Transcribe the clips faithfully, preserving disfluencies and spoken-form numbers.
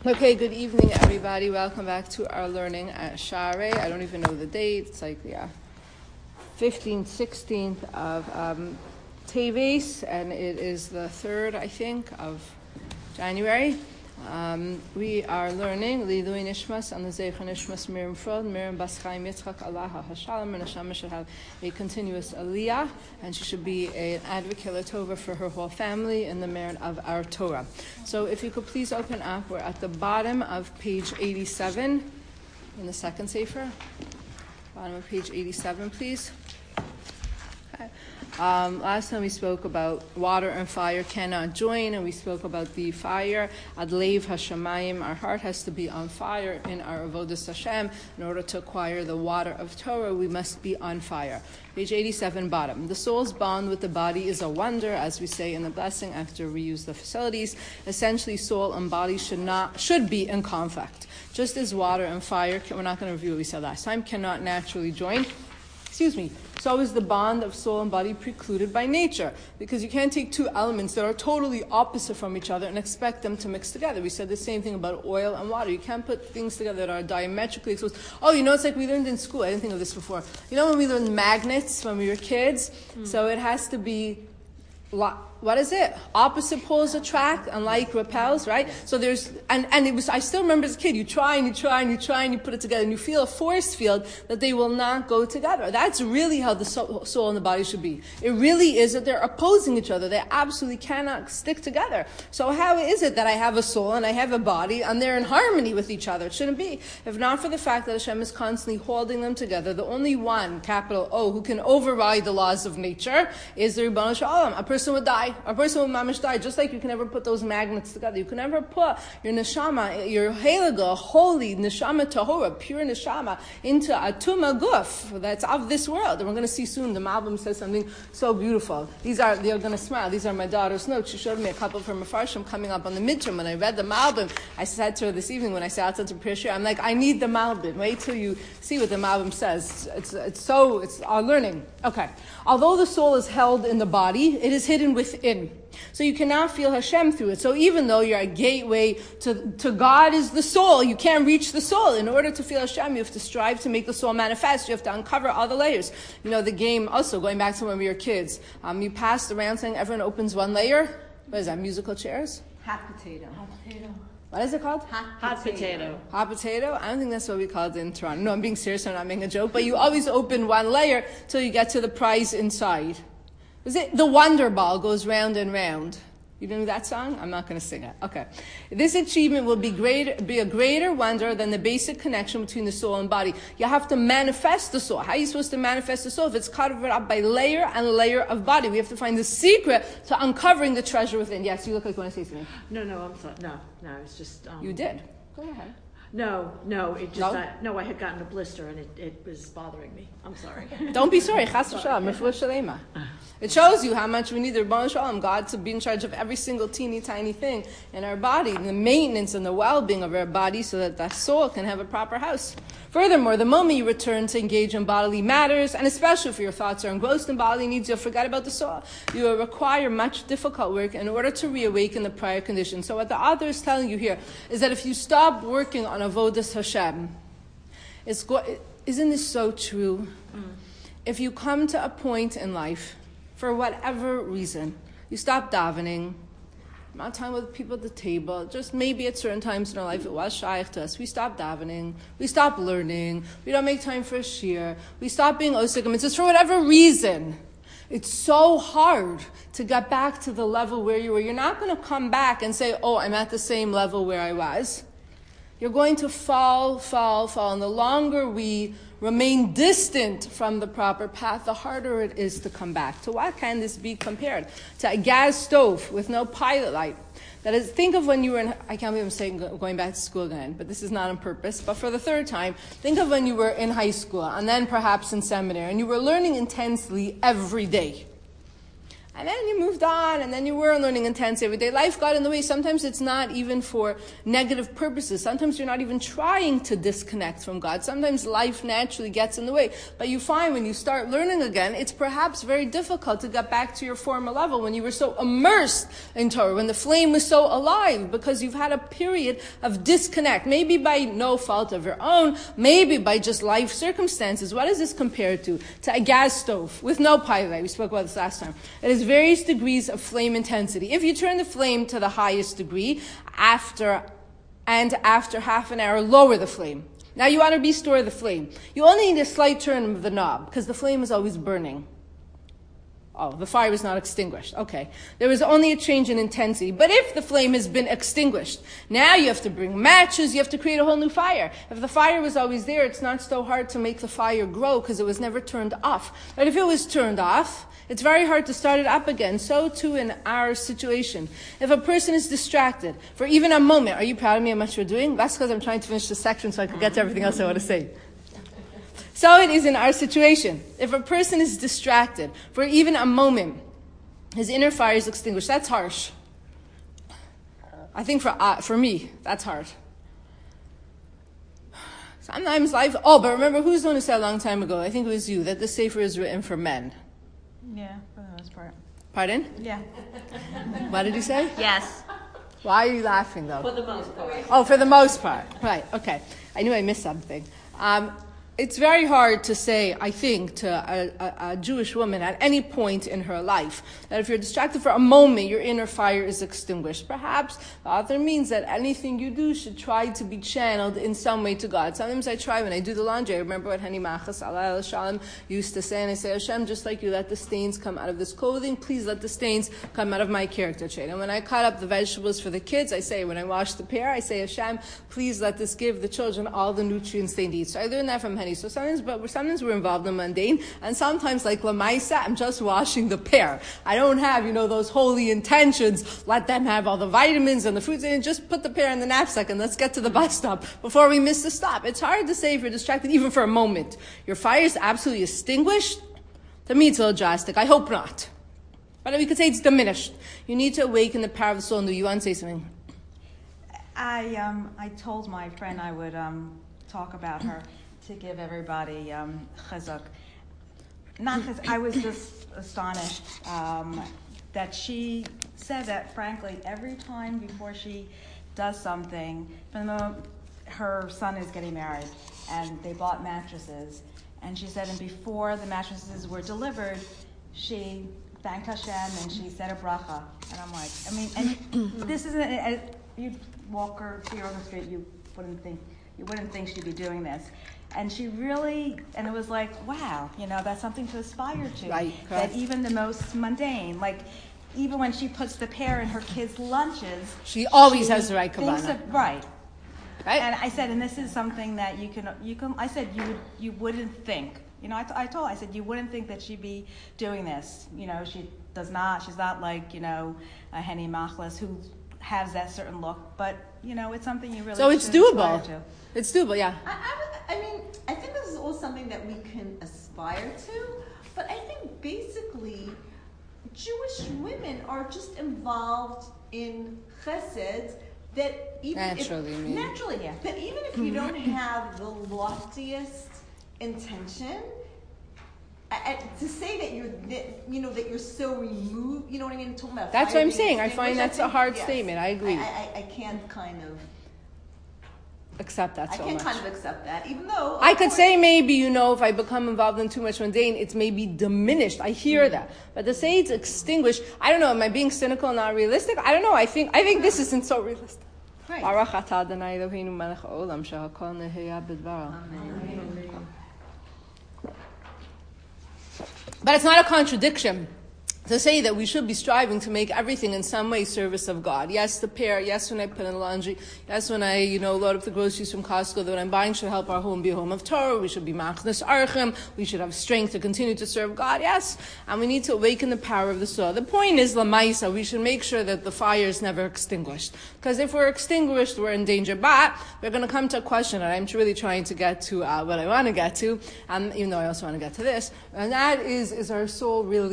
Okay, good evening, everybody. Welcome back to our learning at Sha'arei. I don't even know the date. It's like, yeah, fifteenth, sixteenth of um, Teves, and it is the third, I think, of January. Um, we are learning Lidui Nishmas and the Zeicha Nishmas Miriam Frod, Miriam Bas Chaim Yitzchak Allah HaShalom, and Hashem should have a continuous aliyah, and she should be an advocate Latova for her whole family in the merit of our Torah. So if you could please open up, we're at the bottom of page eighty-seven in the second sefer. Bottom of page eighty-seven, please. Okay. Um, last time we spoke about water and fire cannot join, and we spoke about the fire. Adleiv Hashemayim, our heart has to be on fire in our avodas Hashem. In order to acquire the water of Torah, we must be on fire. Page eighty-seven, bottom. The soul's bond with the body is a wonder, as we say in the blessing after we use the facilities. Essentially, soul and body should not should be in conflict. Just as water and fire, we're not going to review what we said last time, cannot naturally join. Excuse me. So is the bond of soul and body precluded by nature, because you can't take two elements that are totally opposite from each other and expect them to mix together. We said the same thing about oil and water. You can't put things together that are diametrically exposed. Oh, you know, it's like we learned in school. I didn't think of this before. You know when we learned magnets when we were kids? Mm. So it has to be, what is it? Opposite poles attract and like repels, right? So there's, and, and it was, I still remember as a kid, you try and you try and you try and you put it together and you feel a force field that they will not go together. That's really how the soul, soul and the body should be. It really is that they're opposing each other. They absolutely cannot stick together. So how is it that I have a soul and I have a body and they're in harmony with each other? It shouldn't be. If not for the fact that Hashem is constantly holding them together, the only one, capital O, who can override the laws of nature is the Ribbon Shalom. A person would die. A person will mamish die, just like you can never put those magnets together. You can never put your neshama, your heliga, holy neshama tahora, pure neshama, into a tuma guf that's of this world. And we're going to see soon, the Malbim says something so beautiful. These are, they're going to smile. These are my daughter's notes. She showed me a couple from Mefarshim coming up on the midterm. When I read the Malbim, I said to her this evening when I sat outside to prepare shir, I'm like, I need the Malbim. Wait till you see what the Malbim says. It's, it's, it's so, it's our learning. Okay. Although the soul is held in the body, it is hidden within. So you cannot feel Hashem through it. So even though you're a gateway to, to God is the soul, you can't reach the soul. In order to feel Hashem, you have to strive to make the soul manifest. You have to uncover all the layers. You know, the game also, going back to when we were kids, um, you passed around saying everyone opens one layer. What is that, musical chairs? Hot potato. Hot potato. What is it called? Hot, Hot potato. potato. Hot potato? I don't think that's what we called it in Toronto. No, I'm being serious. I'm not making a joke. But you always open one layer till you get to the prize inside. Is it the Wonder Ball goes round and round? You know that song? I'm not going to sing it. Okay. This achievement will be great, be a greater wonder than the basic connection between the soul and body. You have to manifest the soul. How are you supposed to manifest the soul if it's covered up by layer and layer of body? We have to find the secret to uncovering the treasure within. Yes, you look like you want to say something. No, no, I'm sorry. No, no, it's just... Um, you did. Go ahead. No, no, it just, no? I, no, I had gotten a blister and it, it was bothering me. I'm sorry. Don't be sorry. Chas v'shalom, refuah shalema. It shows you how much we need the Ribbon Shalom, God, to be in charge of every single teeny tiny thing in our body, and the maintenance and the well-being of our body so that the soul can have a proper house. Furthermore, the moment you return to engage in bodily matters, and especially if your thoughts are engrossed in bodily needs, you'll forget about the soul. You will require much difficult work in order to reawaken the prior condition. So what the author is telling you here is that if you stop working on avodas Hashem, it's go- isn't this so true? Mm. If you come to a point in life, for whatever reason, you stop davening, I'm not talking with people at the table, just maybe at certain times in our life it was shaykh to us. We stop davening, we stop learning, we don't make time for a shir, we stop being osik mitzvahs for whatever reason. It's so hard to get back to the level where you were. You're not going to come back and say, oh, I'm at the same level where I was. You're going to fall, fall, fall. And the longer we remain distant from the proper path, the harder it is to come back. To what can this be compared? To a gas stove with no pilot light. That is, think of when you were in, I can't believe I'm saying going back to school again, but this is not on purpose, but for the third time, think of when you were in high school and then perhaps in seminary and you were learning intensely every day. And then you moved on, and then you were learning intense every day. Life got in the way. Sometimes it's not even for negative purposes. Sometimes you're not even trying to disconnect from God. Sometimes life naturally gets in the way. But you find when you start learning again, it's perhaps very difficult to get back to your former level when you were so immersed in Torah, when the flame was so alive, because you've had a period of disconnect. Maybe by no fault of your own, maybe by just life circumstances. What is this compared to? To a gas stove with no pilot. We spoke about this last time. It is various degrees of flame intensity. If you turn the flame to the highest degree, after and after half an hour, lower the flame. Now you want to restore the flame. You only need a slight turn of the knob, because the flame is always burning. Oh, the fire was not extinguished. Okay. There was only a change in intensity. But if the flame has been extinguished, now you have to bring matches, you have to create a whole new fire. If the fire was always there, it's not so hard to make the fire grow because it was never turned off. But if it was turned off, it's very hard to start it up again. So too in our situation. If a person is distracted for even a moment, are you proud of me how much you're doing? That's because I'm trying to finish the section so I can get to everything else I want to say. So it is in our situation. If a person is distracted for even a moment, his inner fire is extinguished. That's harsh. I think for uh, for me, that's hard. Sometimes life... Oh, but remember, who's the one who said a long time ago, I think it was you, that the Sefer is written for men? Yeah, for the most part. Pardon? Yeah. What did he say? Yes. Why are you laughing, though? For the most part. Oh, for the most part. Right, okay. I knew I missed something. Um, it's very hard to say, I think, to a, a, a Jewish woman at any point in her life that if you're distracted for a moment, your inner fire is extinguished. Perhaps the author means that anything you do should try to be channeled in some way to God. Sometimes I try when I do the laundry. I remember what Hani Machas Alay Shalom used to say, and I say, Hashem, just like you let the stains come out of this clothing, please let the stains come out of my character trait. And when I cut up the vegetables for the kids, I say, when I wash the pear, I say, Hashem, please let this give the children all the nutrients they need. So I learned that from Henny. So sometimes, but sometimes we're involved in mundane, and sometimes, like Lamaisa, I'm just washing the pear. I don't have, you know, those holy intentions. Let them have all the vitamins and the fruits, and just put the pear in the knapsack and let's get to the bus stop before we miss the stop. It's hard to say if you're distracted, even for a moment. Your fire is absolutely extinguished. To me, it's a little drastic. I hope not. But we could say it's diminished. You need to awaken the power of the soul. Do you want to say something? I um I told my friend I would um talk about her to give everybody um chazuk. Not chaz- I was just astonished um, that she said that, frankly, every time before she does something, from the moment her son is getting married and they bought mattresses, and she said, and before the mattresses were delivered, she thanked Hashem and she said a bracha. And I'm like, I mean, and this isn't, uh, you'd walk her, see her on the street, you wouldn't think, you wouldn't think she'd be doing this. And she really, and it was like, wow, you know, that's something to aspire to. Right, that correct. even the most mundane, like, even when she puts the pear in her kids' lunches, She always she has the right thinks kavanah. of- right. Right? And I said, and this is something that you can, you can. I said, you would, you wouldn't think. You know, I, t- I told, I said, you wouldn't think that she'd be doing this. You know, she does not. She's not like, you know, a Henny Machlis who has that certain look. But you know, it's something you really. So it's should aspire doable. to. It's doable, yeah. I, I, would- I mean, I think this is all something that we can aspire to, but I think basically Jewish women are just involved in chesed that even Naturally, if, I mean. naturally, Yeah. that even if you don't have the loftiest intention, I, I, to say that you're, that, you know, that you're so removed, you know what I mean? Talking about That's fire what I'm being saying. I extinguished, find that's a think- hard yes. statement. I agree. I, I, I can't kind of, Accept that I so can't much. kind of accept that, even though I of could course- say maybe, you know, if I become involved in too much mundane, it's maybe diminished. I hear that. But to say it's extinguished, I don't know, am I being cynical and not realistic? I don't know. I think I think this isn't so realistic. Right. Baruch atah Adonai Eloheinu melech haolam shehakol nehiya b'dvaro. But it's not a contradiction to say that we should be striving to make everything in some way service of God. Yes, the pair. Yes, when I put in the laundry. Yes, when I, you know, load up the groceries from Costco that I'm buying should help our home be a home of Torah. We should be machnas archim. We should have strength to continue to serve God. Yes, and we need to awaken the power of the soul. The point is, lamaisa, we should make sure that the fire is never extinguished. Because if we're extinguished, we're in danger. But we're going to come to a question that I'm really trying to get to uh, what I want to get to, um, even though I also want to get to this, and that is, is our soul really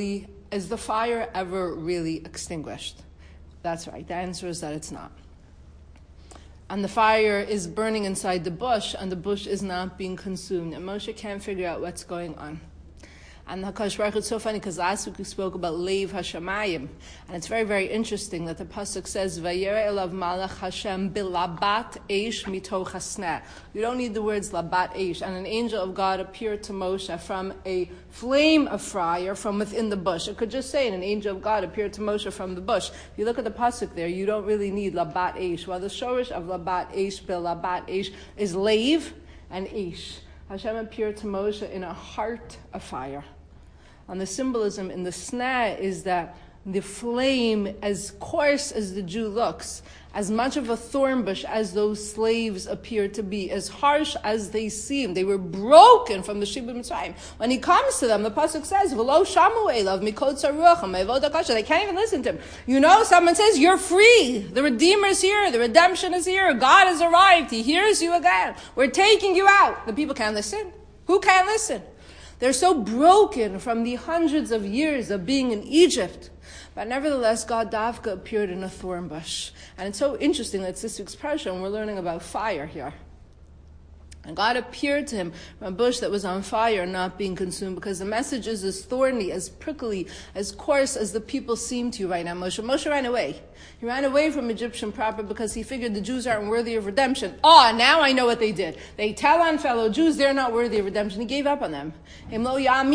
is the fire ever really extinguished? That's right. The answer is that it's not. And the fire is burning inside the bush, and the bush is not being consumed. And Moshe can't figure out what's going on. And HaKadosh Baruch Hu, it's so funny because last week we spoke about Leiv Hashamayim, and it's very, very interesting that the pasuk says, "Vayere elav malach Hashem bilabat eish mitoch hasneh." You don't need the words labat eish. And an angel of God appeared to Moshe from a flame of fire from within the bush. It could just say, an angel of God appeared to Moshe from the bush. If you look at the pasuk there, you don't really need labat eish. While the shorish of labat eish bilabat eish is leiv and eish. Hashem appeared to Moshe in a heart of fire. And the symbolism in the sneh is that the flame, as coarse as the Jew looks, as much of a thorn bush as those slaves appear to be, as harsh as they seem, they were broken from the Shibud Mitzrayim. When he comes to them, the pasuk says, "V'lo shamu elav mikol tzaruach ha'me'avod ha'kasha." They can't even listen to him. You know, someone says, "You're free. The Redeemer is here. The redemption is here. God has arrived. He hears you again. We're taking you out." The people can't listen. Who can't listen? They're so broken from the hundreds of years of being in Egypt. But nevertheless, God Davka appeared in a thorn bush. And it's so interesting that it's this week's parsha, and we're learning about fire here. And God appeared to him from a bush that was on fire, not being consumed, because the message is as thorny, as prickly, as coarse as the people seem to you right now. Moshe, Moshe ran away. He ran away from Egyptian proper because he figured the Jews aren't worthy of redemption. Oh, now I know what they did. They tell on fellow Jews they're not worthy of redemption. He gave up on them. You know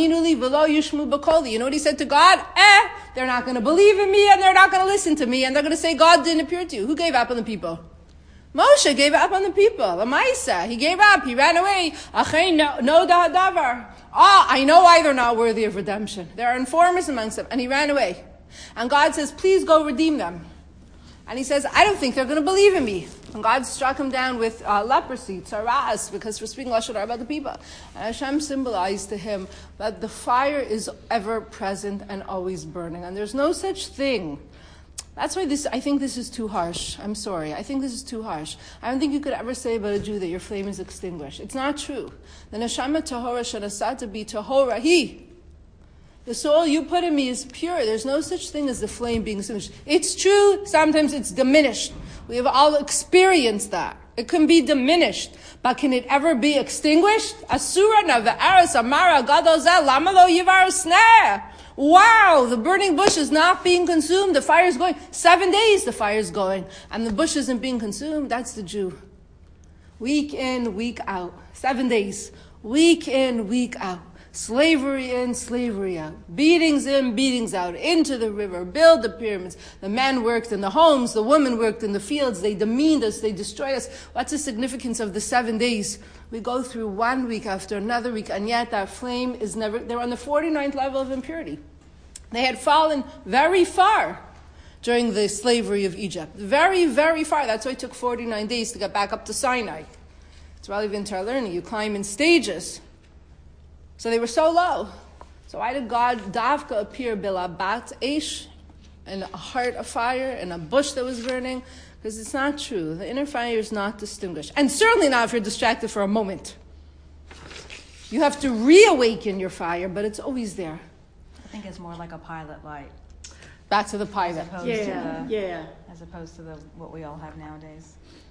what he said to God? Eh, they're not going to believe in me, and they're not going to listen to me, and they're going to say God didn't appear to you. Who gave up on the people? Moshe gave up on the people. Lamaisa, he gave up. He ran away. Achei no dahadavar. Ah, I know why they're not worthy of redemption. There are informers amongst them, and he ran away. And God says, "Please go redeem them." And he says, "I don't think they're going to believe in me." And God struck him down with uh, leprosy, tzaras, because for speaking lashon hara about the people. And Hashem symbolized to him that the fire is ever present and always burning, and there's no such thing. That's why this, I think this is too harsh. I'm sorry. I think this is too harsh. I don't think you could ever say about a Jew that your flame is extinguished. It's not true. The neshama tahora shanasata bi tahora hi. The soul you put in me is pure. There's no such thing as the flame being extinguished. It's true. Sometimes it's diminished. We have all experienced that. It can be diminished. But can it ever be extinguished? Asura na ve'aras amara gadozel lama lo yivar sneh. Wow, the burning bush is not being consumed. The fire is going. Seven days the fire is going. And the bush isn't being consumed. That's the Jew. Week in, week out. Seven days. Week in, week out. Slavery in, slavery out. Beatings in, beatings out. Into the river. Build the pyramids. The men worked in the homes. The women worked in the fields. They demeaned us. They destroyed us. What's the significance of the seven days? We go through one week after another week, and yet that flame is never... They're on the forty-ninth level of impurity. They had fallen very far during the slavery of Egypt. Very, very far. That's why it took forty-nine days to get back up to Sinai. It's relevant to our learning. You climb in stages. So they were so low. So why did God Davka appear bilabat eish, in a heart of fire, in a bush that was burning? Because it's not true. The inner fire is not distinguished. And certainly not if you're distracted for a moment. You have to reawaken your fire, but it's always there. I think it's more like a pilot light. Back to the pilot. As opposed Yeah, to the, yeah. As opposed to the what we all have nowadays.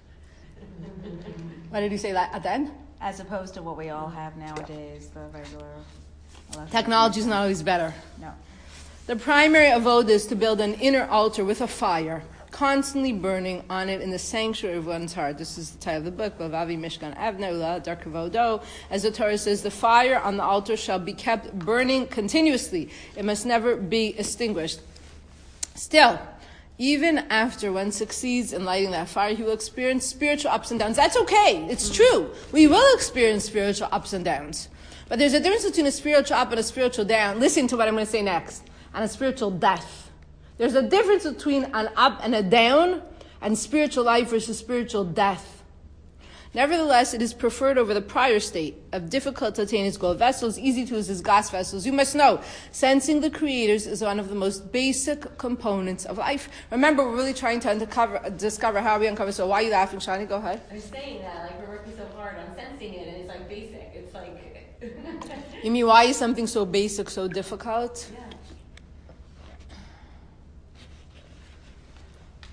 What did you say at the end? As opposed to what we all have nowadays, the regular electric. Technology is not always better. No. The primary avoda is to build an inner altar with a fire, constantly burning on it in the sanctuary of one's heart. This is the title of the book, Bavavi Mishkan Avner Ula Dar Kavodo. As the Torah says, the fire on the altar shall be kept burning continuously. It must never be extinguished. Still, even after one succeeds in lighting that fire, he will experience spiritual ups and downs. That's okay. It's true. We will experience spiritual ups and downs. But there's a difference between a spiritual up and a spiritual down. Listen to what I'm going to say next. And a spiritual death. There's a difference between an up and a down and spiritual life versus spiritual death. Nevertheless, it is preferred over the prior state of difficult to attain as gold vessels, easy to use as gas vessels. You must know, sensing the creators is one of the most basic components of life. Remember, we're really trying to uncover, discover how we uncover. So why are you laughing, Shani? Go ahead. I was saying that, like, we're working so hard on sensing it, and it's like basic. It's like... You mean, why is something so basic so difficult? Yeah.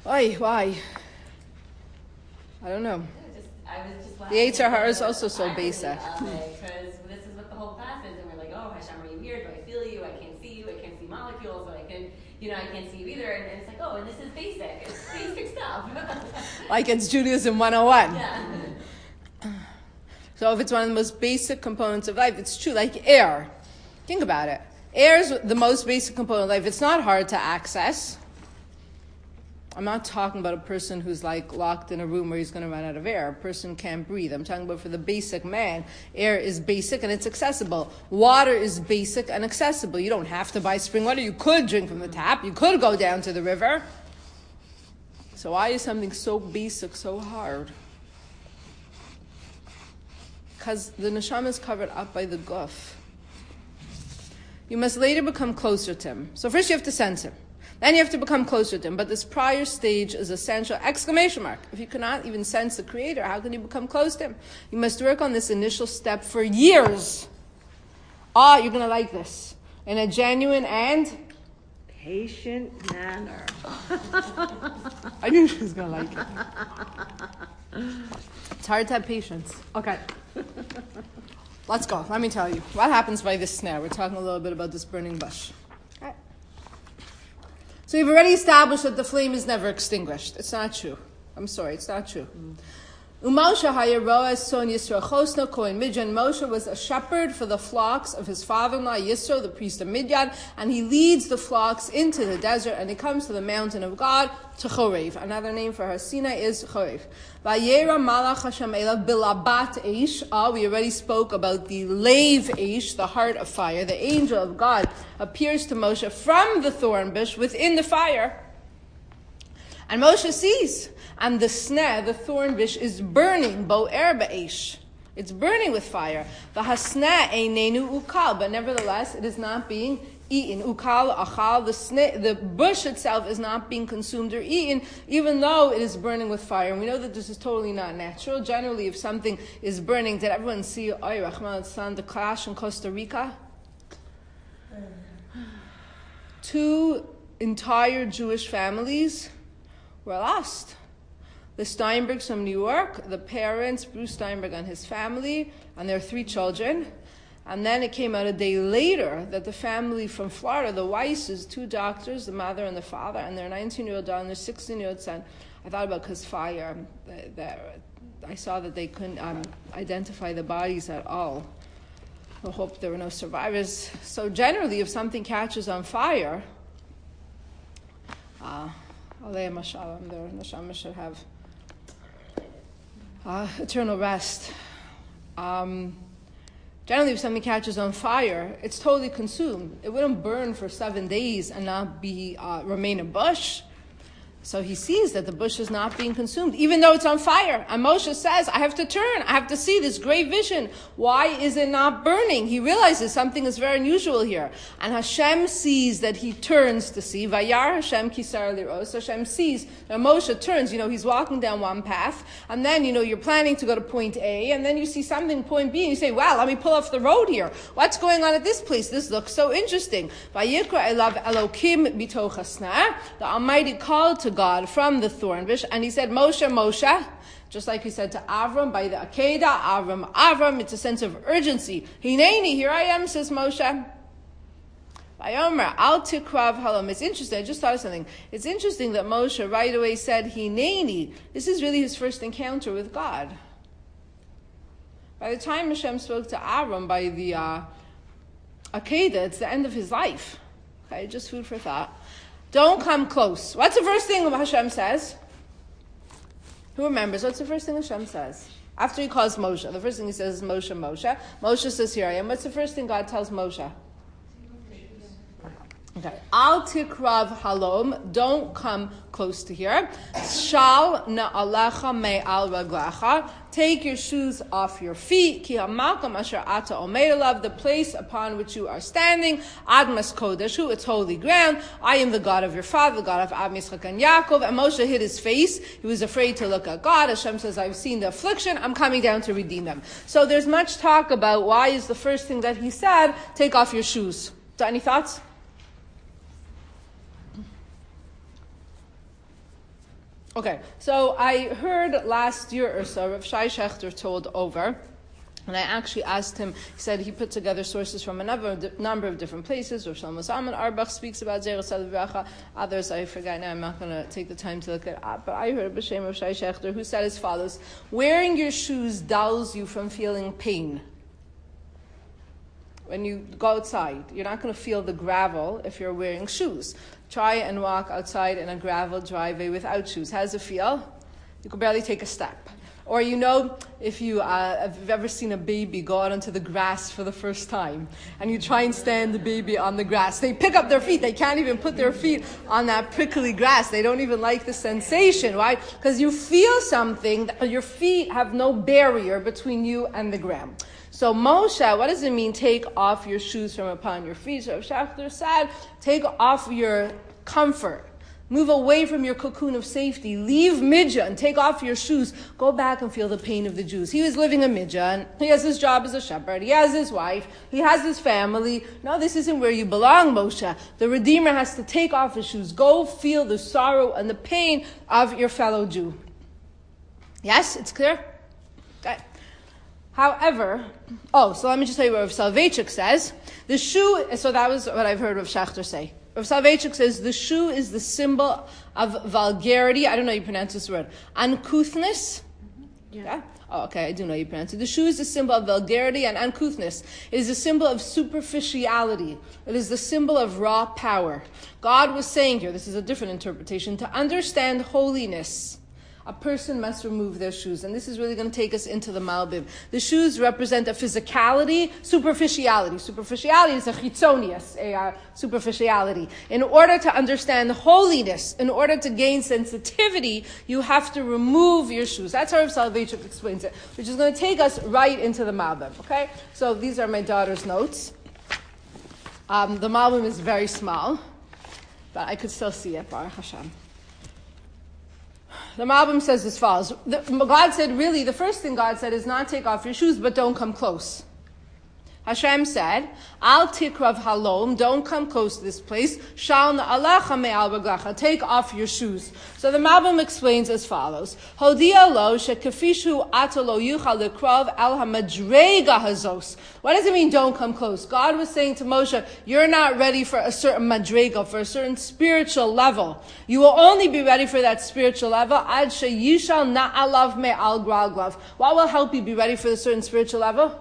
Why? Why? I don't know. Just, I was just The Yetzer Hara is also so basic. Because this is what the whole class is, and we're like, oh, Hashem, are you weird? Do I feel you? I can't see you. I can't see molecules. So I can, you know, I can't see you either. And, and it's like, oh, and this is basic. It's basic stuff. Like it's Judaism one oh one. Yeah. So if it's one of the most basic components of life, it's true. Like air. Think about it. Air is the most basic component of life. It's not hard to access. I'm not talking about a person who's like locked in a room where he's going to run out of air. A person can't breathe. I'm talking about for the basic man. Air is basic and it's accessible. Water is basic and accessible. You don't have to buy spring water. You could drink from the tap. You could go down to the river. So why is something so basic so hard? Because the neshama is covered up by the guf. You must later become closer to him. So first you have to sense him. Then you have to become closer to him. But this prior stage is essential. Exclamation mark. If you cannot even sense the Creator, how can you become close to him? You must work on this initial step for years. Ah, you're going to like this. In a genuine and Patient manner. I knew she was going to like it. It's hard to have patience. Okay. Let's go. Let me tell you. What happens by this snare? We're talking a little bit about this burning bush. Okay. So we've already established that the flame is never extinguished. It's not true. I'm sorry, it's not true. Moshe was a shepherd for the flocks of his father-in-law Yisro, the priest of Midian, and he leads the flocks into the desert, and he comes to the mountain of God, to Chorev. Another name for Har Sinai is Chorev. Vayera malach Hashem elav bilabat eish. Ah, we already spoke about the lave eish, the heart of fire. The angel of God appears to Moshe from the thorn bush within the fire. And Moshe sees, and the sneh, the thorn bush, is burning, bo'er ba'esh. It's burning with fire. The hasneh einenu ukal, but nevertheless, it is not being eaten. Ukal, achal, the sneh, the bush itself is not being consumed or eaten, even though it is burning with fire. And we know that this is totally not natural. Generally, if something is burning, did everyone see, Oy, Rahman al-San, the clash in Costa Rica? Two entire Jewish families were lost. The Steinbergs from New York, the parents, Bruce Steinberg and his family, and their three children. And then it came out a day later that the family from Florida, the Weisses, two doctors, the mother and the father, and their nineteen-year-old daughter and their sixteen-year-old son. I thought about because fire, that, that, I saw that they couldn't um, identify the bodies at all. I hope there were no survivors. So generally, if something catches on fire, uh, Aleim Hashalom, their neshama should have uh, eternal rest. Um, generally, if something catches on fire, it's totally consumed. It wouldn't burn for seven days and not be uh, remain a bush. So he sees that the bush is not being consumed, even though it's on fire. And Moshe says, I have to turn. I have to see this great vision. Why is it not burning? He realizes something is very unusual here. And Hashem sees that he turns to see. Vayar Hashem kisar liros. Hashem sees that Moshe turns. You know, he's walking down one path. And then, you know, you're planning to go to point A. And then you see something point B. And you say, wow, let me pull off the road here. What's going on at this place? This looks so interesting. Vayikra elav Elokim bitoch hasna. The Almighty called to God from the thorn bush, and he said, Moshe, Moshe, just like he said to Avram by the Akedah, Avram, Avram, it's a sense of urgency. Hineni, here I am, says Moshe. Vayomer, al tikrav halom. It's interesting, I just thought of something. It's interesting that Moshe right away said, Hineni. This is really his first encounter with God. By the time Hashem spoke to Avram by the uh, Akedah, it's the end of his life. Okay, just food for thought. Don't come close. What's the first thing Hashem says? Who remembers? What's the first thing Hashem says? After he calls Moshe, the first thing he says is Moshe, Moshe. Moshe says, here I am. What's the first thing God tells Moshe? Okay. Al tikrav halom. Don't come close to here. Shal na'alecha me'al raglecha. Take your shoes off your feet. Ki ha'makom asher ata omer elav. The place upon which you are standing. Admas kodeshu. It's holy ground. I am the God of your father, the God of Abraham, Yitzchak, and Yaakov. And Moshe hid his face. He was afraid to look at God. Hashem says, I've seen the affliction. I'm coming down to redeem them. So there's much talk about why is the first thing that he said, take off your shoes. So any thoughts? Okay, so I heard last year or so, Rav Shai Shechter told over, and I actually asked him, he said he put together sources from a number, number of different places. Rav Shlomo Zalman Auerbach speaks about Zeres V'Bracha. Others I forget now, I'm not going to take the time to look it up. But I heard B'Shem Rav Shai Shechter who said as follows, wearing your shoes dulls you from feeling pain. When you go outside, you're not going to feel the gravel if you're wearing shoes. Try and walk outside in a gravel driveway without shoes. How does it feel? You can barely take a step. Or you know, if you uh, have ever seen a baby go out onto the grass for the first time, and you try and stand the baby on the grass, they pick up their feet. They can't even put their feet on that prickly grass. They don't even like the sensation, right? Because you feel something, that your feet have no barrier between you and the ground. So Moshe, what does it mean, take off your shoes from upon your feet? So Shechter said, take off your comfort. Move away from your cocoon of safety. Leave Midjan. Take off your shoes. Go back and feel the pain of the Jews. He was living in Midjan. He has his job as a shepherd. He has his wife. He has his family. No, this isn't where you belong, Moshe. The Redeemer has to take off his shoes. Go feel the sorrow and the pain of your fellow Jew. Yes, it's clear? Okay. However, oh, so let me just tell you what Rav Soloveitchik says. The shoe, so that was what I've heard Rav Shechter say. Rav Soloveitchik says the shoe is the symbol of vulgarity. I don't know how you pronounce this word. Uncouthness. Yeah. yeah? Oh, okay, I do know how you pronounce it. The shoe is the symbol of vulgarity and uncouthness. It is a symbol of superficiality. It is the symbol of raw power. God was saying here, this is a different interpretation, to understand holiness, a person must remove their shoes. And this is really going to take us into the Malbim. The shoes represent a physicality, superficiality. Superficiality is a chitzonius, a uh, superficiality. In order to understand holiness, in order to gain sensitivity, you have to remove your shoes. That's how Rav Soloveitchik explains it, which is going to take us right into the Malbim. Okay? So these are my daughter's notes. Um, the Malbim is very small, but I could still see it, Baruch Hashem. The Malbim says as follows. The, God said, really, the first thing God said is not take off your shoes, but don't come close. Hashem said, Al tikrav halom, don't come close to this place. Shal na'alacha me'al reglacha, take off your shoes. So the Malbim explains as follows. Hodia lo shekafishu atalo yuchal lekrav al hamadrega hazos. What does it mean, don't come close? God was saying to Moshe, you're not ready for a certain madrega, for a certain spiritual level. You will only be ready for that spiritual level ad sheyishal na'alav me'al gralglav. What will help you be ready for a certain spiritual level?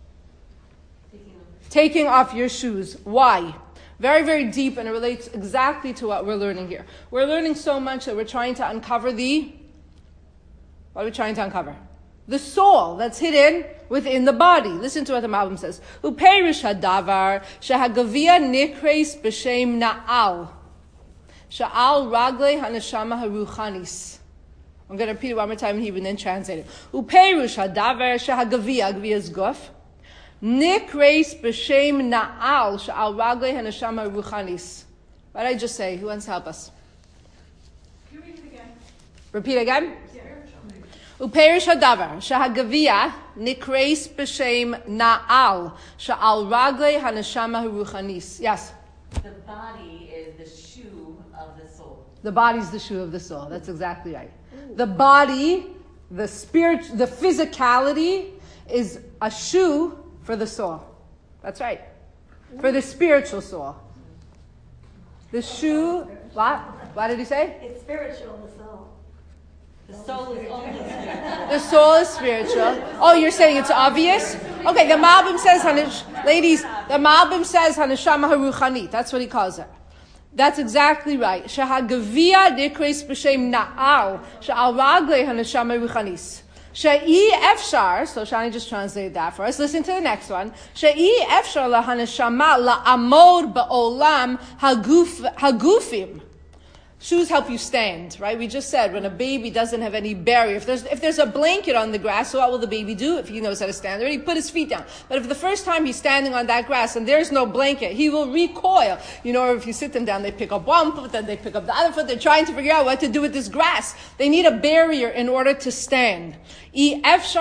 Taking off your shoes. Why? Very, very deep, and it relates exactly to what we're learning here. We're learning so much that we're trying to uncover the... What are we trying to uncover? The soul that's hidden within the body. Listen to what the Malbim says. Uperish hadavar shehagavia nikreis b'shem na'al sha'al ragle haneshama haruchanis. I'm going to repeat it one more time in Hebrew and then translate it. Uperish hadavar shehagavia, gavia is guf. Nikreis b'shem na'al sha'al ragle haneshama haruchanis. What did I just say? Who wants to help us? Can you repeat it again? Repeat again? Uperish hadavar shehagavia nikreis b'shem na'al sha'al ragle haneshama haruchanis. Yes. The body is the shoe of the soul. The body's the shoe of the soul. That's exactly right. Ooh. The body, the spirit, the physicality is a shoe for the soul. That's right. For the spiritual soul. The shoe, what? What did he say? It's spiritual, the soul. The soul is only spiritual. The soul is spiritual. Oh, you're saying it's obvious? Okay, the Malbim says, Hanish, ladies, the Malbim says Haneshama Haruchanit. That's what he calls it. That's exactly right. Shehagavia dekreis b'shem na'al sha'al ragle haneshama haruchanis. She'i efshar, so Shani just translated that for us. Listen to the next one. She'i efshar lahaneshama la'amod ba'olam haguf, hagufim. Shoes help you stand, right? We just said when a baby doesn't have any barrier. If there's if there's a blanket on the grass, so what will the baby do if he knows how to stand there? He put his feet down. But if the first time he's standing on that grass and there's no blanket, he will recoil. You know, if you sit them down, they pick up one foot, then they pick up the other foot. They're trying to figure out what to do with this grass. They need a barrier in order to stand. It's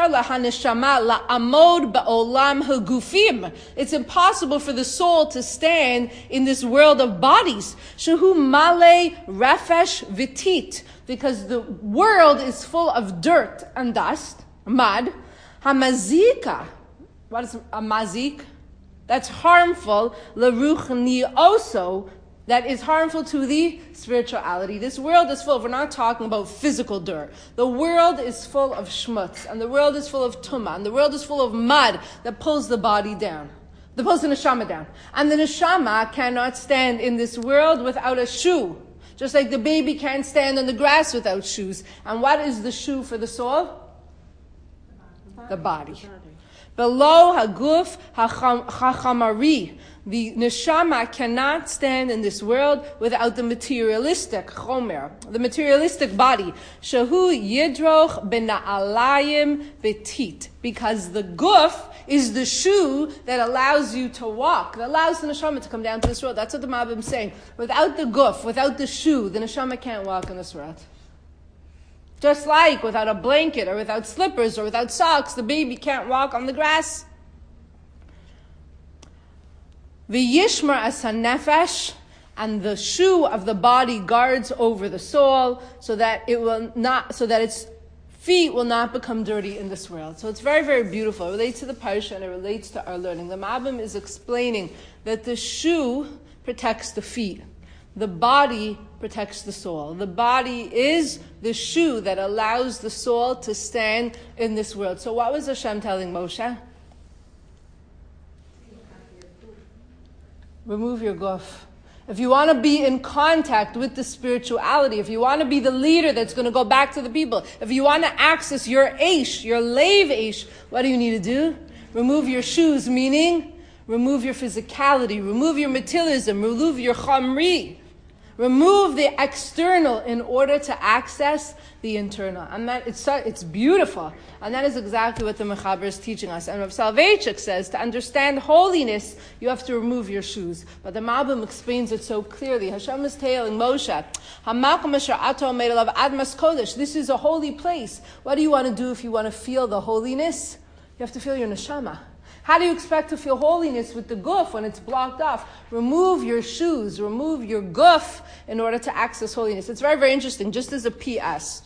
impossible for the soul to stand in this world of bodies. Shehu male refesh vitit. because the world is full of dirt and dust, mud. Hamazika, what is a mazik? That's harmful. Leruchni also, that is harmful to the spirituality. This world is full of, we're not talking about physical dirt. The world is full of schmutz, and the world is full of tumah, and the world is full of mud that pulls the body down, that pulls the neshama down. And the neshama cannot stand in this world without a shoe. Just like the baby can't stand on the grass without shoes. And what is the shoe for the soul? The body. Below haguf hachamari. The neshama cannot stand in this world without the materialistic chomer, the materialistic body. Shehu yidroch bena'alayim betit. Because the guf is the shoe that allows you to walk, that allows the neshama to come down to this world. That's what the Mabim is saying. Without the guf, without the shoe, the neshama can't walk in this world. Just like without a blanket or without slippers or without socks, the baby can't walk on the grass. V'yishmar as hanefesh, and the shoe of the body guards over the soul, so that it will not, so that its feet will not become dirty in this world. So it's very, very beautiful. It relates to the parsha and it relates to our learning. The Mabim is explaining that the shoe protects the feet. The body protects the soul. The body is the shoe that allows the soul to stand in this world. So what was Hashem telling Moshe? Remove your guf. If you want to be in contact with the spirituality, if you want to be the leader that's going to go back to the people, if you want to access your eish, your lave eish, what do you need to do? Remove your shoes, meaning remove your physicality, remove your materialism, remove your chamri. Remove the external in order to access the internal. And that it's it's beautiful. And that is exactly what the Mechaber is teaching us. And Rav Soloveitchik says, to understand holiness, you have to remove your shoes. But the Mabim explains it so clearly. Hashem is telling Moshe, Hamakom asher ato made of admas kodesh. This is a holy place. What do you want to do if you want to feel the holiness? You have to feel your neshama. How do you expect to feel holiness with the guf when it's blocked off? Remove your shoes, remove your guf in order to access holiness. It's very, very interesting, just as a P S.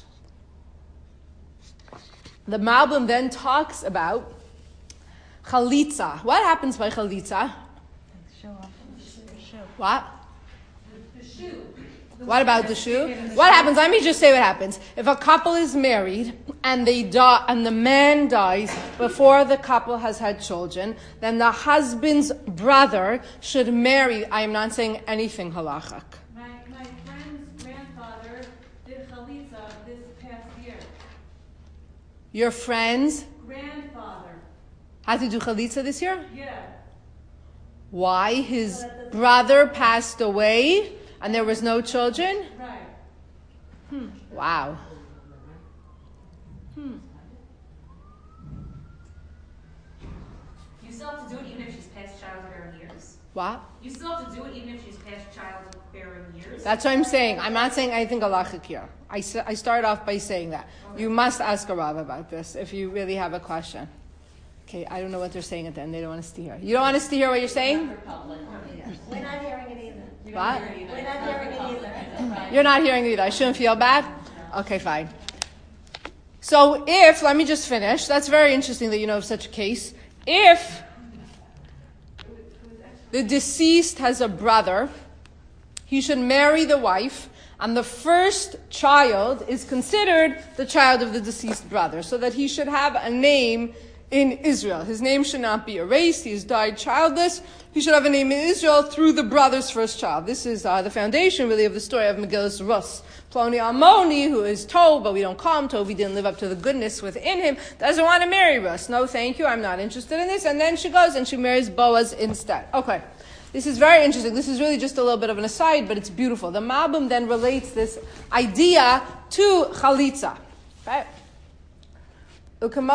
The Malbim then talks about chalitza. What happens by chalitza? Show off. What? The shoe. What about the shoe? What happens? Let me just say what happens. If a couple is married and they die, and the man dies before the couple has had children, then the husband's brother should marry. I am not saying anything halachic. My my friend's grandfather did chalitza this past year. Your friend's Grandfather. had to do chalitza this year? Yeah. Why? His brother passed away and there was no children? Right. Hmm. Wow. Hmm. You still have to do it even if she's past childbearing years. What? You still have to do it even if she's past childbearing years. That's what I'm saying. I'm not saying anything halachic here. I, I start off by saying that. You must ask a Rav about this if you really have a question. Okay, I don't know what they're saying at the end. They don't want us to hear. You don't want us to hear what you're saying? We're not hearing it either. What? We're not hearing it either. You're not hearing it either. I shouldn't feel bad? Okay, fine. So if, let me just finish. That's very interesting that you know of such a case. If the deceased has a brother, he should marry the wife, and the first child is considered the child of the deceased brother, so that he should have a name in Israel. His name should not be erased. He has died childless. He should have a name in Israel through the brother's first child. This is uh, the foundation, really, of the story of Megillus Rus. Ploni Almoni, who is Tov, but we don't call him Tov, he didn't live up to the goodness within him, doesn't want to marry Rus. No, thank you, I'm not interested in this. And then she goes and she marries Boaz instead. Okay. This is very interesting. This is really just a little bit of an aside, but it's beautiful. The Malbim then relates this idea to chalitza. Right? As the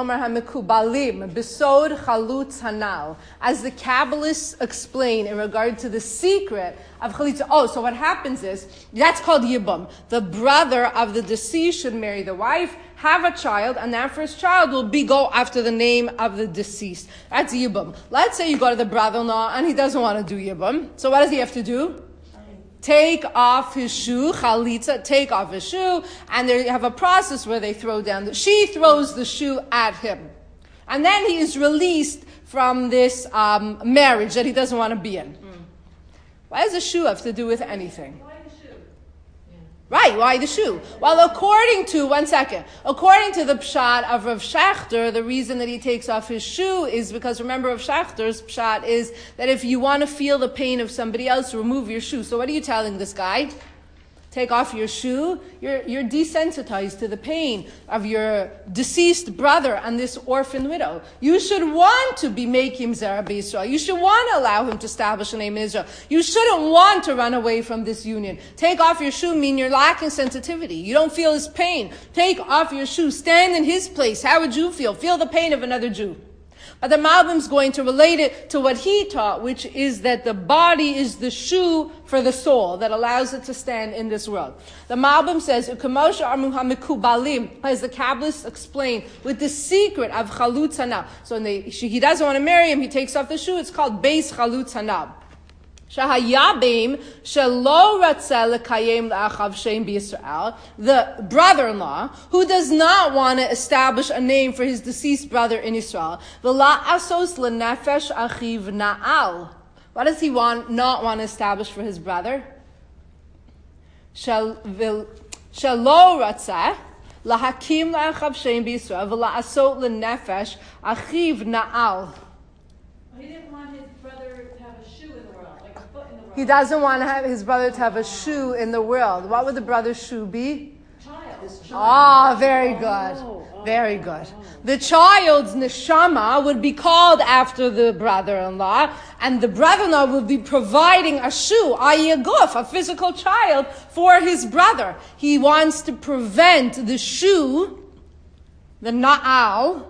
Kabbalists explain in regard to the secret of chalitza. Oh, so what happens is, that's called yibum. The brother of the deceased should marry the wife, have a child, and that first child will be go after the name of the deceased. That's yibum. Let's say you go to the brother-in-law and he doesn't want to do yibum. So what does he have to do? take off his shoe, chalitza, take off his shoe, and they have a process where they throw down the, she throws the shoe at him. And then he is released from this um, marriage that he doesn't want to be in. Mm. Why does the shoe have to do with anything? Why the shoe? Yeah. Right, why the shoe? Well, according to, one second, according to the pshat of Rav Shachter, the reason that he takes off his shoe is because, remember, Rav Shachter's pshat is that if you want to feel the pain of somebody else, remove your shoe. So what are you telling this guy? Take off your shoe. You're, you're desensitized to the pain of your deceased brother and this orphan widow. You should want to be making Zerah B'Yisrael. You should want to allow him to establish a name in Israel. You shouldn't want to run away from this union. Take off your shoe mean you're lacking sensitivity. You don't feel his pain. Take off your shoe. Stand in his place. How would you feel? Feel the pain of another Jew. But the Malbim's going to relate it to what he taught, which is that the body is the shoe for the soul that allows it to stand in this world. The Malbim says, "Ukamosha armu hamikubalim," as the Kabbalists explain, with the secret of chalutz hanab. So when they, she, he doesn't want to marry him, he takes off the shoe. It's called beis chalutz hanab. Shahayabim shelo ratzeh lekayem la'achav shem b'Yisrael, the brother-in-law who does not want to establish a name for his deceased brother in Israel. V'la asos lenefesh achiv na'al. What does he want? Not want to establish for his brother? Shelo ratzeh lahakim la'achav shem b'Yisrael v'la asot lenefesh achiv na'al. He didn't want his brother to have a shoe in the world, like a foot in the world. He doesn't want to have his brother to have a shoe in the world. What would the brother's shoe be? Child. Ah, very good. Very good. The child's neshama would be called after the brother-in-law, and the brother-in-law would be providing a shoe, that is a guf, a physical child, for his brother. He wants to prevent the shoe, the na'al,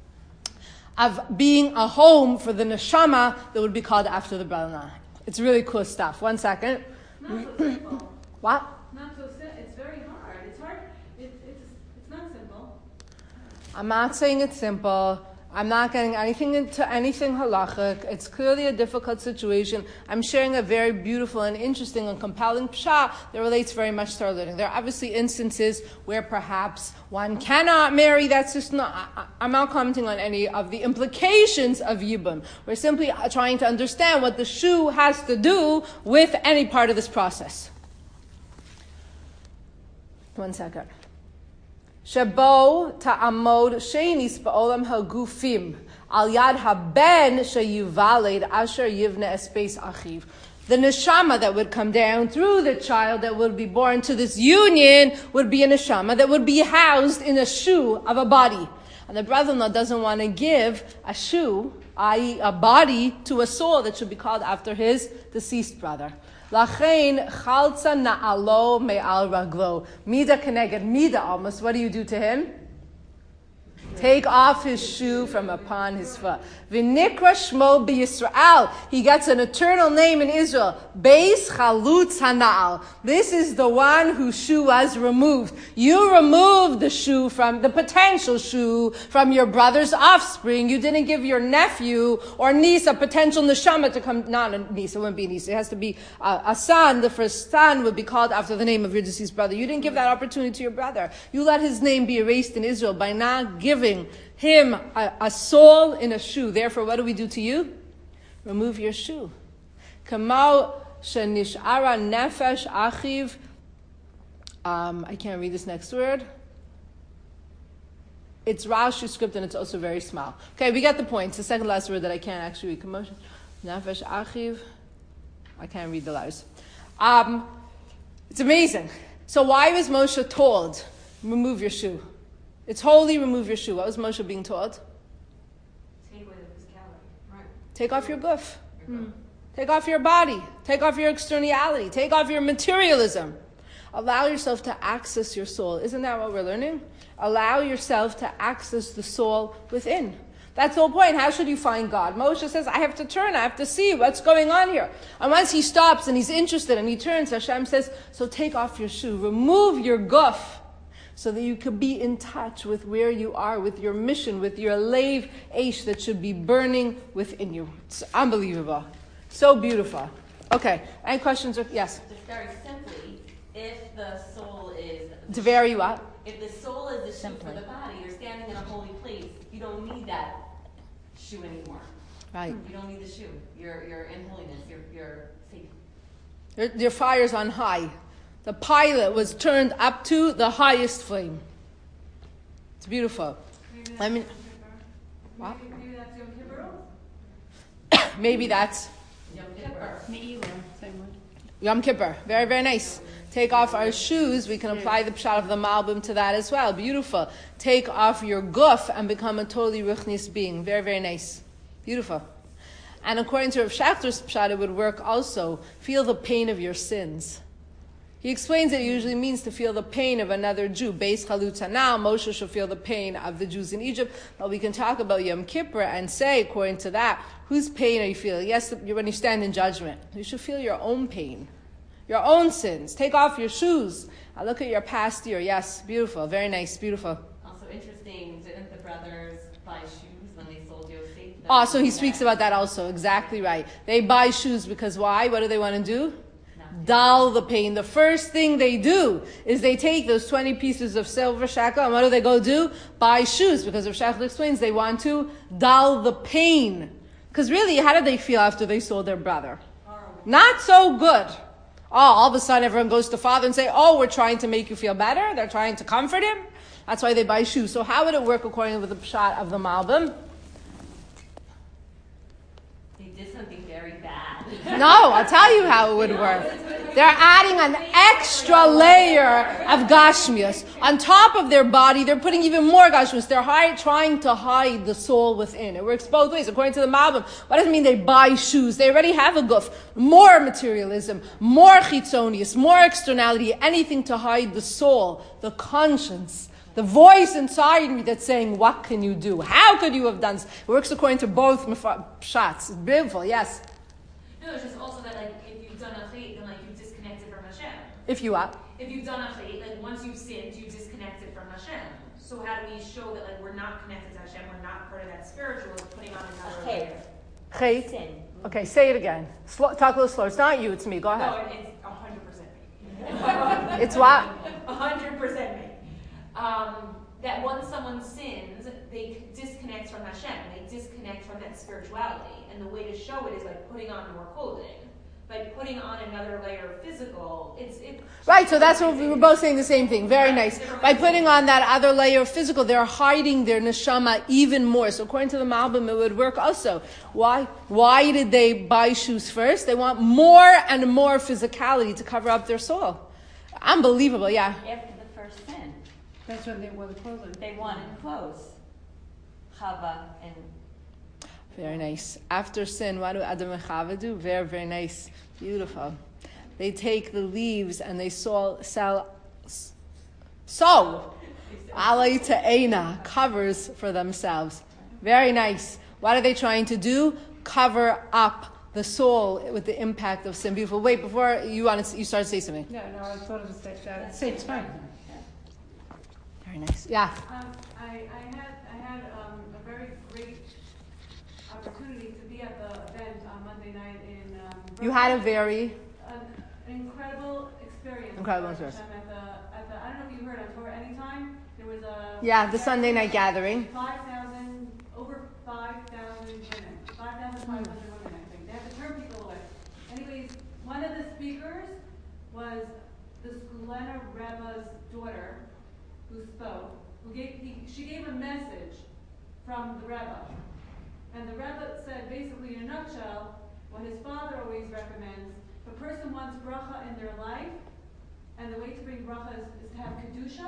of being a home for the neshama that would be called after the brother-in-law. It's really cool stuff. One second. Not so simple. What? Not so simple. It's very hard. It's hard. It's it's it's not simple. I'm not saying it's simple. I'm not getting anything into anything halachic. It's clearly a difficult situation. I'm sharing a very beautiful and interesting and compelling pshat that relates very much to our learning. There are obviously instances where perhaps one cannot marry. That's just not, I, I'm not commenting on any of the implications of Yibum. We're simply trying to understand what the shoe has to do with any part of this process. One second. Shebo ta'amod sheinis ba'olam hagufim al yad haben sheyuvaled asher yivne espeis achiv. The neshama that would come down through the child that would be born to this union would be a neshama that would be housed in a shoe of a body. And the brother-in-law doesn't want to give a shoe, that is a body, to a soul that should be called after his deceased brother. Lachein chalza na'alo me'al raglo. Mida keneged mida almost. What do you do to him? Take off his shoe from upon his foot. V'nikra shmo b'Yisrael. He gets an eternal name in Israel. Beis chalutz hana'al. This is the one whose shoe was removed. You removed the shoe from, the potential shoe from your brother's offspring. You didn't give your nephew or niece a potential neshama to come, not a niece, it wouldn't be a niece. It has to be a, a son. The first son would be called after the name of your deceased brother. You didn't give that opportunity to your brother. You let his name be erased in Israel by not giving him a, a soul in a shoe. Therefore, what do we do to you? Remove your shoe. Kamau shenishara nefesh achiv. Um, I can't read this next word. It's Rashi script and it's also very small. Okay, we get the point. It's the second last word that I can't actually read. Kamau nefesh achiv. I can't read the letters. Um, it's amazing. So why was Moshe told, remove your shoe? It's holy, remove your shoe. What was Moshe being told? Take away the physicality. Right. Take off your guf. Mm. Take off your body. Take off your externality. Take off your materialism. Allow yourself to access your soul. Isn't that what we're learning? Allow yourself to access the soul within. That's the whole point. How should you find God? Moshe says, I have to turn. I have to see what's going on here. And once he stops and he's interested and he turns, Hashem says, so take off your shoe. Remove your guf, so that you could be in touch with where you are, with your mission, with your leiv eish that should be burning within you. It's unbelievable. So beautiful. Okay. Any questions? Or, yes. Just very simply, if the soul is To vary what? if the soul is the shoe Simply. for the body, you're standing in a holy place. You don't need that shoe anymore. Right. You don't need the shoe. You're you're in holiness. You're you're safe. Your, your fire's on high. The pilot was turned up to the highest flame. It's beautiful. Maybe I mean, that's Yom Kippur. what? Maybe, maybe that's Yom Kippur. Maybe that's Yom Kippur. Same one. Yom Kippur. Very, very nice. Take off our shoes. We can apply the pshat of the Malbim to that as well. Beautiful. Take off your guf and become a totally ruchnis being. Very, very nice. Beautiful. And according to Rav Shachter's pshat, it would work also. Feel the pain of your sins. He explains that it usually means to feel the pain of another Jew. Beis Chalutza now, Moshe should feel the pain of the Jews in Egypt. But we can talk about Yom Kippur and say, according to that, whose pain are you feeling? Yes, when you stand in judgment, you should feel your own pain, your own sins. Take off your shoes. I look at your past year. Yes, beautiful, very nice, beautiful. Also interesting. Didn't the brothers buy shoes when they sold Yosef? Oh, so he speaks about that also. Exactly right. They buy shoes because why? What do they want to do? Dull the pain. The first thing they do is they take those twenty pieces of silver shekel and what do they go do? Buy shoes, because Rav Shekel explains they want to dull the pain. Because really, how did they feel after they sold their brother? Not so good. Oh, all of a sudden everyone goes to father and say, oh, we're trying to make you feel better. They're trying to comfort him. That's why they buy shoes. So how would it work according to the pshat of the Malbim? They did something very bad. No, I'll tell you how it would work. They're adding an extra layer of gashmius. On top of their body, they're putting even more gashmius. They're hide, trying to hide the soul within. It works both ways. According to the Malbim, what does it mean they buy shoes? They already have a guf. More materialism, more chitzonius, more externality, anything to hide the soul, the conscience, the voice inside me that's saying, what can you do? How could you have done this? It works according to both pshats. It's beautiful, yes. No, it's just also that, like, if you've done a chait, then, like, you've disconnected from Hashem. If you what? If you've done a chait, like, once you've sinned, you disconnected from Hashem. So how do we show that, like, we're not connected to Hashem, we're not part of that spiritual, of putting on another layer? Chay. Sin. Okay, say it again. Slow, talk a little slower. It's not you, it's me. Go No, ahead. it- it's a hundred percent me. It's what? A hundred percent me. Um, that once someone sins, they disconnect from Hashem. They disconnect from that spirituality. And the way to show it is by putting on more clothing. By putting on another layer of physical, it's... it. Right, so that's what we were both saying the same thing. Very nice. By putting on that other layer of physical, they're hiding their neshama even more. So according to the Malbim, it would work also. Why? Why did they buy shoes first? They want more and more physicality to cover up their soul. Unbelievable, yeah. After the first sin, That's when they wore the clothes. they wanted clothes. Chava and Very nice. After sin, what do Adam and Chava do? Very, very nice. Beautiful. They take the leaves and they sell, sell sew alay ta'ena, covers for themselves. Very nice. What are they trying to do? Cover up the soul with the impact of sin. Beautiful. Wait, before you want to, you start to say something. No, no, I thought it was that, that say it's fine. Very nice. Yeah. Um, I, I had, I had, um, a very great opportunity to be at the event on Monday night in, um. You had a Brooklyn. very An an incredible experience. Incredible Baruch experience. Hashem, At the, at the, I don't know if you heard on Torah Anytime, there was a. yeah the Sunday night gathering. Five thousand, over five thousand women, five thousand five hundred women, I think. They have to turn people away. Anyways, one of the speakers was the Skulena Rebbe's daughter, who spoke, who gave, he, she gave a message from the Rebbe. And the Rebbe said, basically in a nutshell, what his father always recommends: if a person wants bracha in their life, and the way to bring bracha is, is to have kedusha,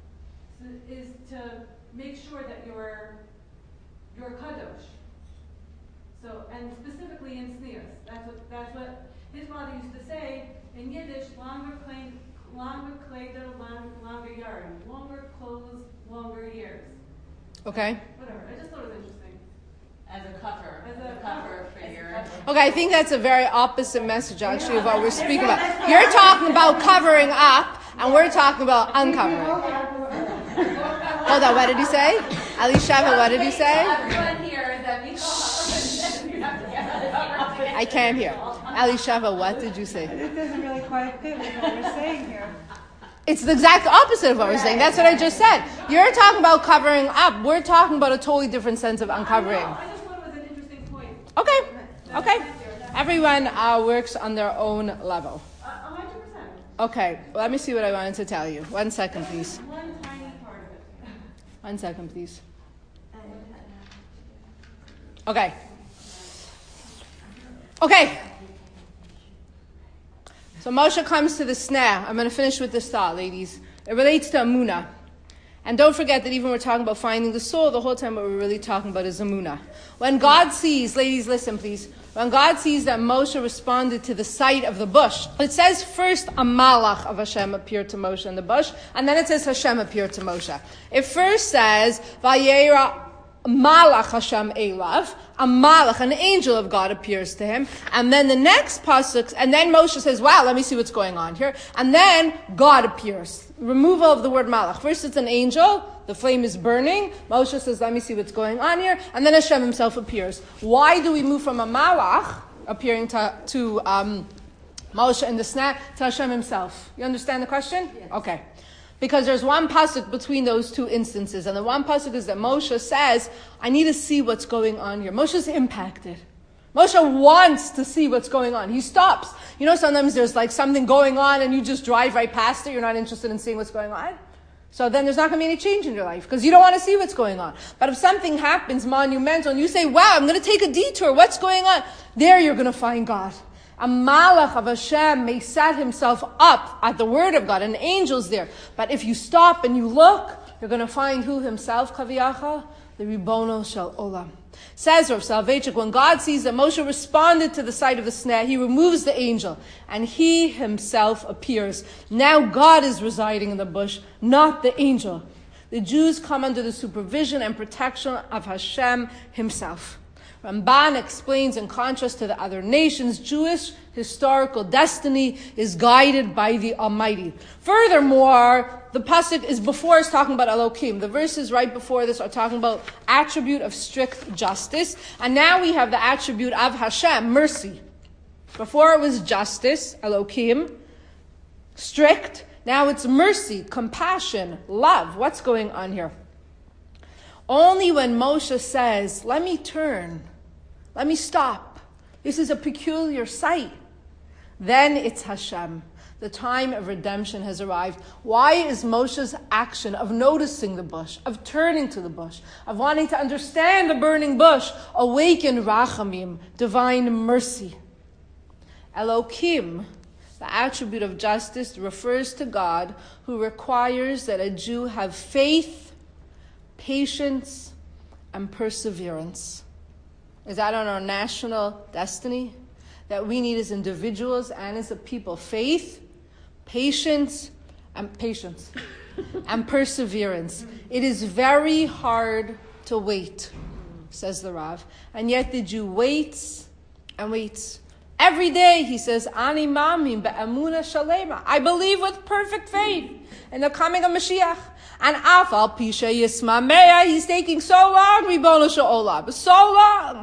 is to make sure that you're you're kadosh. So, and specifically in tznius, that's what that's what his father used to say in Yiddish: longer claim, longer kleder, long, longer yarn, longer clothes, longer years. Okay. Whatever. I just thought it was interesting. As a cover. As As a a cover cover. for As a your... cover. Okay, I think that's a very opposite message, actually, of what we're speaking about. You're talking about covering up, and we're talking about uncovering. Hold on, what did he say? Ali Shava, what did he say? Everyone here is that we I can't hear. Elisheva, what did you say? It doesn't really quite fit with what we're saying here. It's the exact opposite of what we're saying. That's what I just said. You're talking about covering up. We're talking about a totally different sense of uncovering. I just thought it was an interesting point. Okay. Okay. Everyone uh, works on their own level. A hundred percent. Okay. Let me see what I wanted to tell you. One second, please. One tiny part of it. One second, please. Okay. Okay. So Moshe comes to the snare. I'm going to finish with this thought, ladies. It relates to Amunah. And don't forget that even we're talking about finding the soul, the whole time what we're really talking about is Amunah. When God sees, ladies, listen please. When God sees that Moshe responded to the sight of the bush, it says first a malach of Hashem appeared to Moshe in the bush, and then it says Hashem appeared to Moshe. It first says, Vayera Malach Hashem Elav, a malach, an angel of God appears to him. And then the next pasuk, and then Moshe says, wow, let me see what's going on here. And then God appears. Removal of the word malach. First it's an angel, the flame is burning. Moshe says, let me see what's going on here. And then Hashem himself appears. Why do we move from a malach appearing to, to um, Moshe in the snare to Hashem himself? You understand the question? Yes. Okay. Because there's one pasuk between those two instances. And the one pasuk is that Moshe says, I need to see what's going on here. Moshe's impacted. Moshe wants to see what's going on. He stops. You know, sometimes there's like something going on and you just drive right past it. You're not interested in seeing what's going on. So then there's not going to be any change in your life because you don't want to see what's going on. But if something happens monumental and you say, wow, I'm going to take a detour. What's going on? There you're going to find God. A malach of Hashem may set himself up at the word of God, and angels there. But if you stop and you look, you're going to find who himself, Kaviyacha, the Ribono Shel Olam. Says Rav Soloveitchik, when God sees that Moshe responded to the sight of the snare, he removes the angel, and he himself appears. Now God is residing in the bush, not the angel. The Jews come under the supervision and protection of Hashem himself. Ramban explains, in contrast to the other nations, Jewish historical destiny is guided by the Almighty. Furthermore, the pasuk is before it's talking about Elokim. The verses right before this are talking about attribute of strict justice. And now we have the attribute of Hashem, mercy. Before it was justice, Elokim, strict. Now it's mercy, compassion, love. What's going on here? Only when Moshe says, let me turn, let me stop. This is a peculiar sight. Then it's Hashem. The time of redemption has arrived. Why is Moshe's action of noticing the bush, of turning to the bush, of wanting to understand the burning bush, awaken Rachamim, divine mercy? Elokim, the attribute of justice, refers to God who requires that a Jew have faith, patience, and perseverance. Is that on our national destiny? That we need as individuals and as a people faith, patience, and patience, and perseverance. It is very hard to wait, says the Rav. And yet the Jew waits and waits. Every day he says, Ani mamim be'amuna shalema. I believe with perfect faith in the coming of Mashiach. And afal pisha yismameya, he's taking so long, Ribono Shel Olam, so long.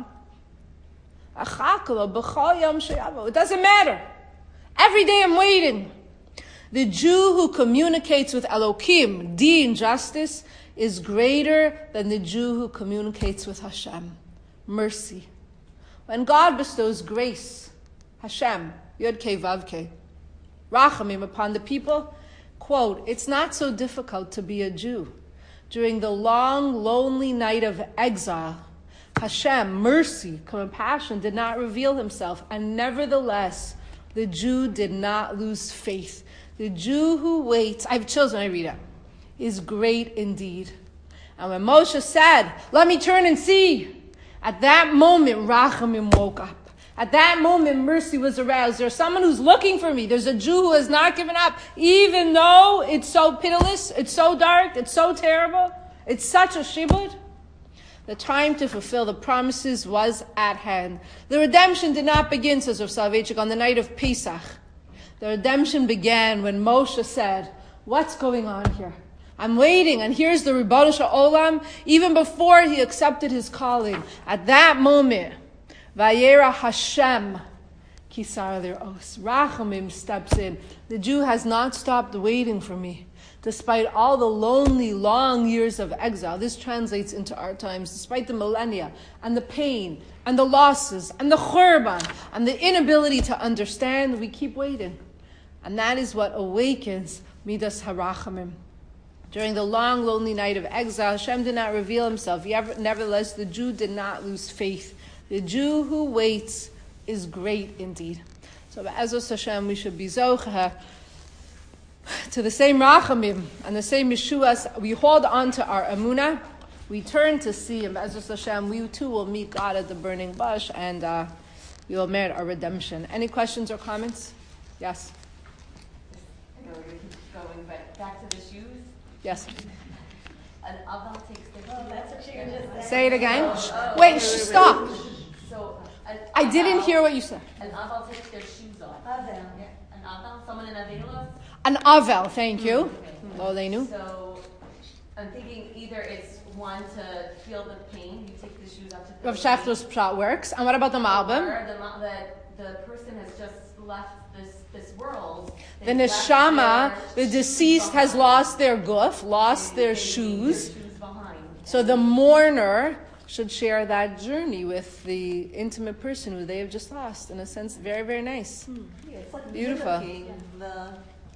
It doesn't matter. Every day I'm waiting. The Jew who communicates with Elokim, Din, justice, is greater than the Jew who communicates with Hashem, mercy. When God bestows grace, Hashem, Yod Kei Vav Kei, Rachamim upon the people, quote, it's not so difficult to be a Jew. During the long, lonely night of exile, Hashem, mercy, compassion, did not reveal himself, and nevertheless, the Jew did not lose faith. The Jew who waits, I have children, I read it, is great indeed. And when Moshe said, let me turn and see, at that moment, Rachamim woke up. At that moment, mercy was aroused. There's someone who's looking for me. There's a Jew who has not given up, even though it's so pitiless, it's so dark, it's so terrible, it's such a shibud. The time to fulfill the promises was at hand. The redemption did not begin, says Rav Soloveitchik, on the night of Pesach. The redemption began when Moshe said, what's going on here? I'm waiting, and here's the Ribono Shel Olam, even before he accepted his calling. At that moment, Vayera Hashem kisar leros. Rachamim steps in. The Jew has not stopped waiting for me. Despite all the lonely, long years of exile, this translates into our times, despite the millennia, and the pain, and the losses, and the churban, and the inability to understand, we keep waiting. And that is what awakens Midas Harachamim. During the long, lonely night of exile, Hashem did not reveal himself. Nevertheless, the Jew did not lose faith. The Jew who waits is great indeed. So, Be'ezus Hashem, we should be zocheh to the same rachamim and the same Yeshuas. We hold on to our emunah. We turn to see Him. Be'ezus Hashem, we too will meet God at the burning bush, and uh, we will merit our redemption. Any questions or comments? Yes? I know we keep going, but back to the shoes. Yes. An aval takes their shoes. Oh, that's what you just said. Say it again. Oh, oh. Wait, shh, stop. So an I didn't aval- hear what you said. An aval takes their shoes off. Avel. Yeah, an aval, someone in Avelos. An avel, thank you. Okay. Lo leinu. So I'm thinking either it's one to feel the pain, you take the shoes off to feel Rav the pain. Schachter's pshat works. And what about the Malbim? Or the, ma- the, the person has just left this, this world. The They've left neshama, their the deceased, has behind. lost their guf, lost They- their they leave shoes. Their shoes behind. So the mourner should share that journey with the intimate person who they have just lost. In a sense, very, very nice. Yeah, it's like Beautiful. mimicking the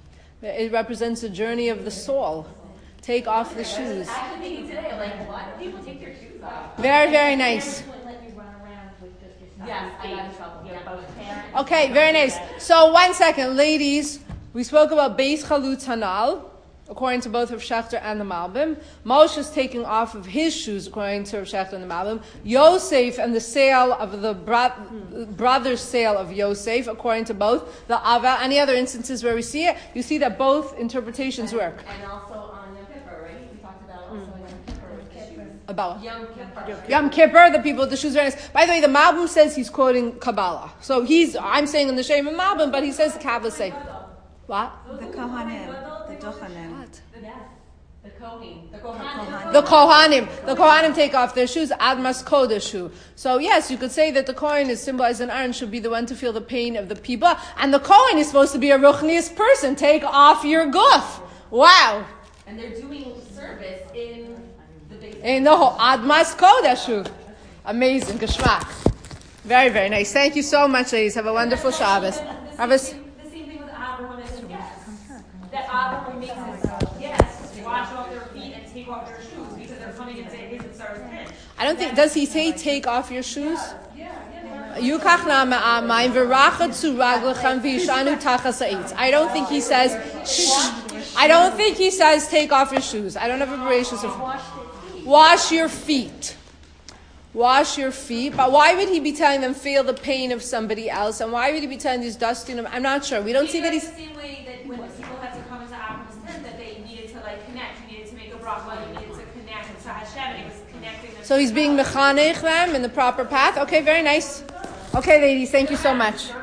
It represents a journey of the soul. Take off the shoes. Actually thinking today, like, why do people take their shoes off? Very, very nice. Wouldn't let you run around with just your stuff. Yes, I got in trouble. You're Yeah. both parents. Okay, very nice. So one second, ladies. We spoke about Beis Chalutz Hanal, according to both Rav Schechter and the Malbim. Moshe is taking off of his shoes, according to Rav Schechter and the Malbim. Yosef and the sale of the bro- brother's sale of Yosef, according to both the Ava. Any other instances where we see it? You see that both interpretations work. And also on Yom Kippur, right? We talked about also on Yom Kippur with the shoes. About Yom Kippur. Yom Kippur, the people with the shoes are nice. By the way, the Malbim says he's quoting Kabbalah. So he's, I'm saying in the Shem of Malbim, but he says the Kabbalah say. What? The Kohanim, the Duchanim. What? Yes. The Kohen. The Kohanim. The Kohanim. The Kohanim take off their shoes, Admas Kodeshu. So yes, you could say that the Kohen is symbolized in Aaron, should be the one to feel the pain of the people. And the Kohen is supposed to be a Ruchnius person. Take off your guf. Wow. And they're doing service in the base. In the whole Admas Kodeshu. Amazing. Geschmack. Very, very nice. Thank you so much, ladies. Have a wonderful Shabbos. Have a... The same thing with Abraham and his guests. That Abraham makes his guests wash off their feet and take off their shoes because they're coming into his and Sarah's tent. I don't think, does he say take off your shoes? Yeah, yeah. Yukach na ma'amayim v'rachatzu raglechem v'yishanu tachas ha'etz. I don't think he says, shh. I don't think he says take off your shoes. I don't have a voracious of wash your feet. Wash your feet. But why would he be telling them feel the pain of somebody else? And why would he be telling these dusty? I'm not sure. We don't see that Maybe he's. that's the same way that when people had to come into Abraham's tent, that they needed to like connect. You needed to make a bracha. You needed to connect to Hashem, and he was connecting them. So he's being mechanech them in the proper path. Okay, very nice. Okay, ladies, thank you so much.